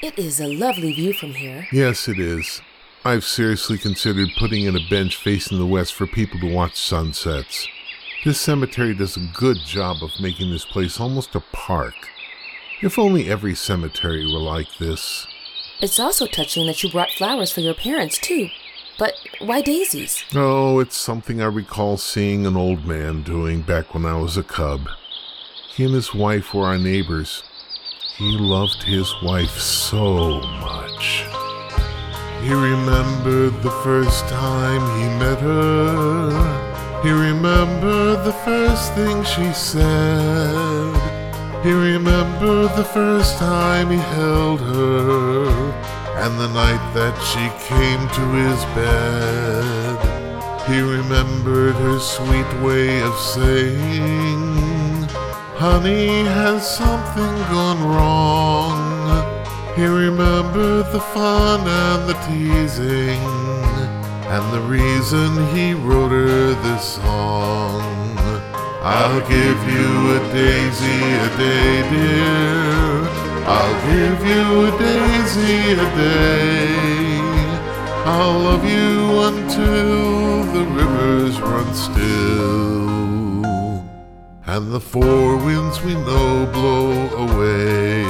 It is a lovely view from here. Yes, it is. I've seriously considered putting in a bench facing the west for people to watch sunsets. This cemetery does a good job of making this place almost a park. If only every cemetery were like this. It's also touching that you brought flowers for your parents, too. But why daisies? Oh, it's something I recall seeing an old man doing back when I was a cub. He and his wife were our neighbors. He loved his wife so much. He remembered the first time he met her. He remembered the first thing she said. He remembered the first time he held her, and the night that she came to his bed. He remembered her sweet way of saying, "Honey, has something gone wrong?" He remembered the fun and the teasing, and the reason he wrote her this song. I'll give you a daisy a day, dear. I'll give you a daisy a day. I'll love you until the rivers run still, and the four winds we know blow away.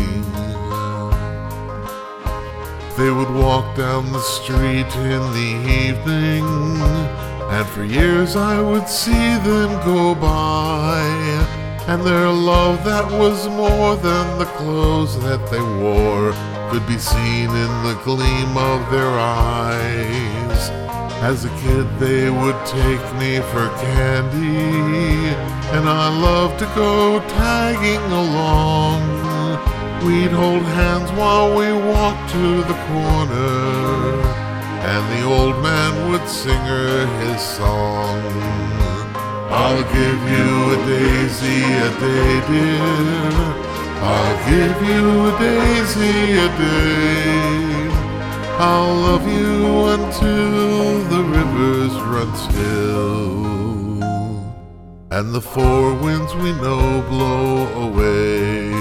They would walk down the street in the evening, and for years I would see them go by, and their love that was more than the clothes that they wore could be seen in the gleam of their eyes. As a kid they would take me for candy, and I loved to go tagging along. We'd hold hands while we walked to the corner, and the old man would sing her his song. I'll give you a daisy a day, dear. I'll give you a daisy a day. I'll love you until the rivers run still, and the four winds we know blow away.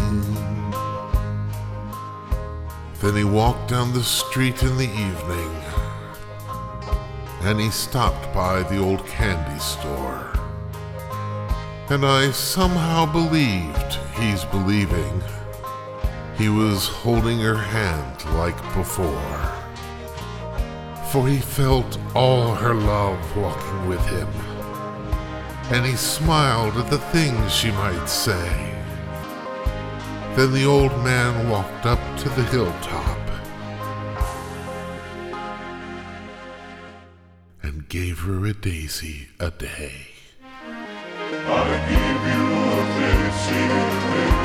Then he walked down the street in the evening, and he stopped by the old candy store. And I somehow believed he's believing. He was holding her hand like before, for he felt all her love walking with him, and he smiled at the things she might say. Then the old man walked up to the hilltop and gave her a daisy a day. I give you a daisy a day.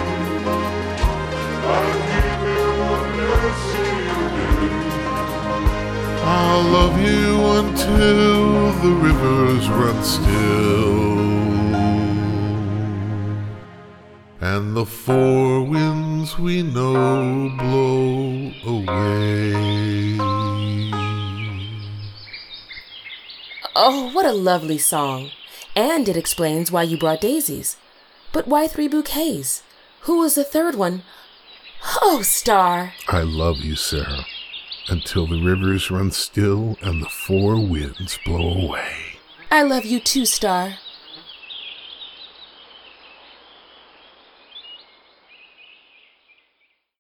I give you a daisy a day. I'll love you until the rivers run still, and the four winds we know blow away. Oh, what a lovely song. And it explains why you brought daisies. But why 3 bouquets? Who was the third one? Oh, Star! I love you, Sarah, until the rivers run still and the four winds blow away. I love you too, Star.